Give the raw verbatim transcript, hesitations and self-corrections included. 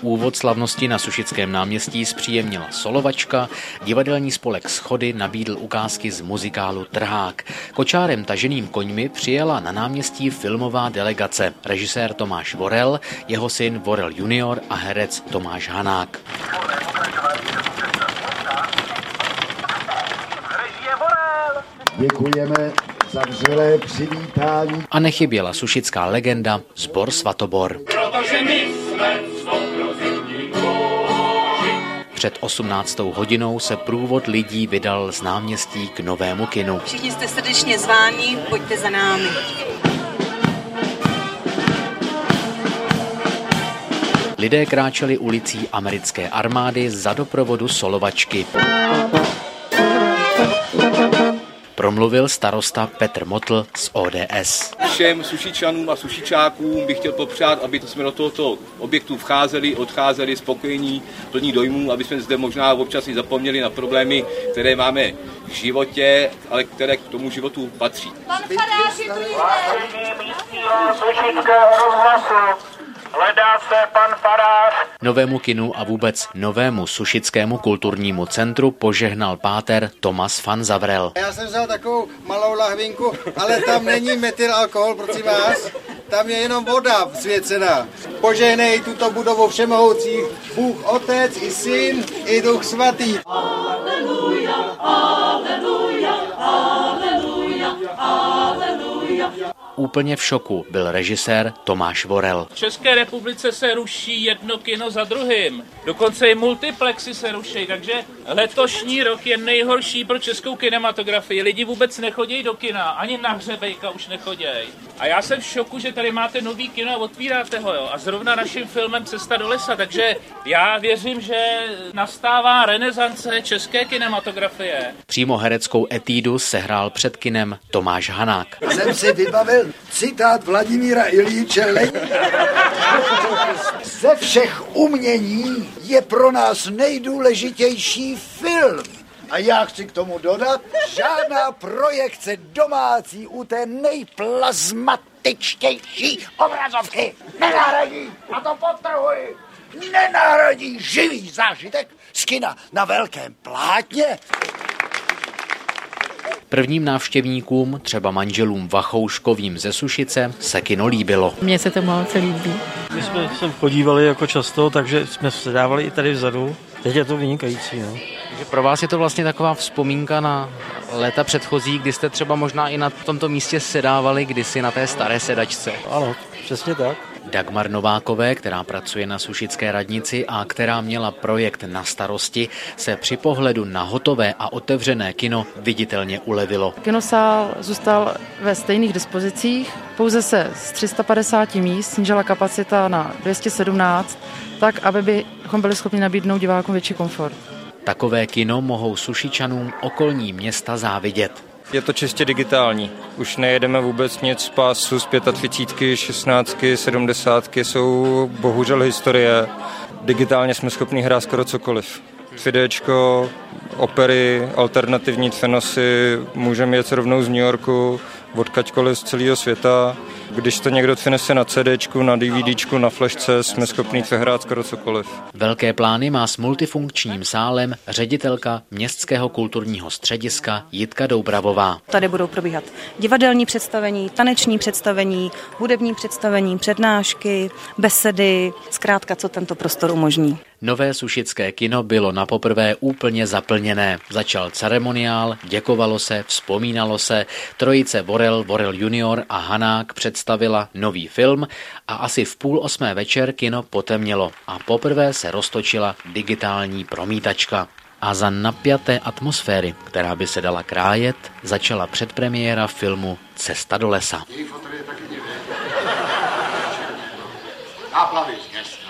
Úvod slavnosti na Sušickém náměstí zpříjemnila solovačka, divadelní spolek Schody nabídl ukázky z muzikálu Trhák. Kočárem taženým koňmi přijela na náměstí filmová delegace. Režisér Tomáš Vorel, jeho syn Vorel junior a herec Tomáš Hanák. Děkujeme za vřelé přivítání. A nechyběla sušická legenda Sbor Svatobor. Protože my jsme stoprocentní kůži. Před osmnáctou hodinou se průvod lidí vydal z náměstí k Novému kinu. Všichni jste srdečně zváni, pojďte za námi. Lidé kráčeli ulicí americké armády za doprovodu solovačky. Promluvil starosta Petr Motl z O D S. Všem Sušičanům a Sušičákům bych chtěl popřát, aby jsme do tohoto objektu vcházeli, odcházeli spokojení, plní dojmů, aby jsme zde možná občas i zapomněli na problémy, které máme v životě, ale které k tomu životu patří. Pan farář je tu Hledá se pan farář. Novému kinu a vůbec novému sušickému kulturnímu centru požehnal páter Tomas van Zavrel. Já jsem vzal takovou malou lahvinku, ale tam není metylalkohol, prosím vás. Tam je jenom voda svěcená. Požehnej tuto budovu všemohoucí Bůh Otec i Syn i Duch Svatý. Aleluja, aleluja, aleluja, aleluja. Úplně v šoku byl režisér Tomáš Vorel. V České republice se ruší jedno kino za druhým. Dokonce i multiplexy se ruší, takže letošní rok je nejhorší pro českou kinematografii. Lidi vůbec nechodí do kina, ani na hřebejka už nechodí. A já jsem v šoku, že tady máte nový kino a otvíráte ho, jo. A zrovna naším filmem Cesta do lesa, takže já věřím, že nastává renesance české kinematografie. Přímo hereckou etídu sehrál před kinem Tomáš Hanák. Jsem si vybavil citát Vladimíra Iljiče Lenina. Ze všech umění je pro nás nejdůležitější film. A já chci k tomu dodat, žádná projekce domácí u té nejplazmatičtější obrazovky nenahradí, a to podtrhuji, nenahradí živý zážitek z kina na velkém plátně. Prvním návštěvníkům, třeba manželům Vachouškovým ze Sušice, se kino líbilo. Mně se to moc líbí. My jsme sem chodívali jako často, takže jsme se dávali i tady vzadu. Teď je to vynikající. No. Takže pro vás je to vlastně taková vzpomínka na léta předchozí, kdy jste třeba možná i na tomto místě sedávali kdysi na té staré sedačce. Ano, přesně tak. Dagmar Novákové, která pracuje na Sušické radnici a která měla projekt na starosti, se při pohledu na hotové a otevřené kino viditelně ulevilo. Kinosál zůstal ve stejných dispozicích, pouze se z tři sta padesát míst snížila kapacita na dvě stě sedmnáct, tak aby bychom byli schopni nabídnout divákům větší komfort. Takové kino mohou Sušičanům okolní města závidět. Je to čistě digitální. Už nejedeme vůbec nic z pásu z třicítky, šestnáctky, sedmdesátky, jsou bohužel historie. Digitálně jsme schopni hrát skoro cokoliv. Videečko, opery, alternativní tfenosy, můžeme jet rovnou z New Yorku, odkaďkoliv z celého světa. Když to někdo přinese na CDčku, na DVDčku, na flashce, jsme schopni hrát skoro cokoliv. Velké plány má s multifunkčním sálem ředitelka Městského kulturního střediska Jitka Doubravová. Tady budou probíhat divadelní představení, taneční představení, hudební představení, přednášky, besedy, zkrátka, co tento prostor umožní. Nové sušické kino bylo napoprvé úplně zaplněné. Začal ceremoniál, děkovalo se, vzpomínalo se, trojice Vorel, Vorel junior a Hanák představila nový film a asi v půl osmé večer kino potemnělo a poprvé se roztočila digitální promítačka. A za napjaté atmosféry, která by se dala krájet, začala předpremiéra filmu Cesta do lesa. Aplavy, yes.